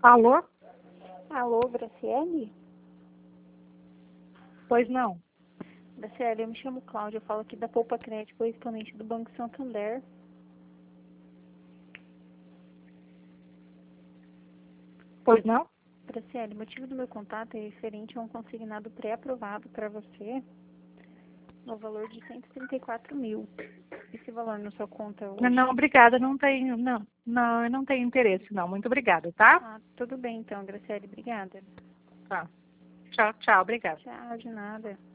Alô? Alô, Graciele? Pois não. Graciele, eu me chamo Cláudia, eu falo aqui da Poupa Crédito, correspondente do Banco Santander. Pois não? Graciele, o motivo do meu contato é referente a um consignado pré-aprovado para você no valor de 134 mil. Esse valor na sua conta hoje? Não, obrigada, não tenho, eu não tenho interesse, não. Muito obrigada, tá? Ah, tudo bem então, Graciele, obrigada. Tá. Tchau, tchau, obrigada. Tchau, de nada.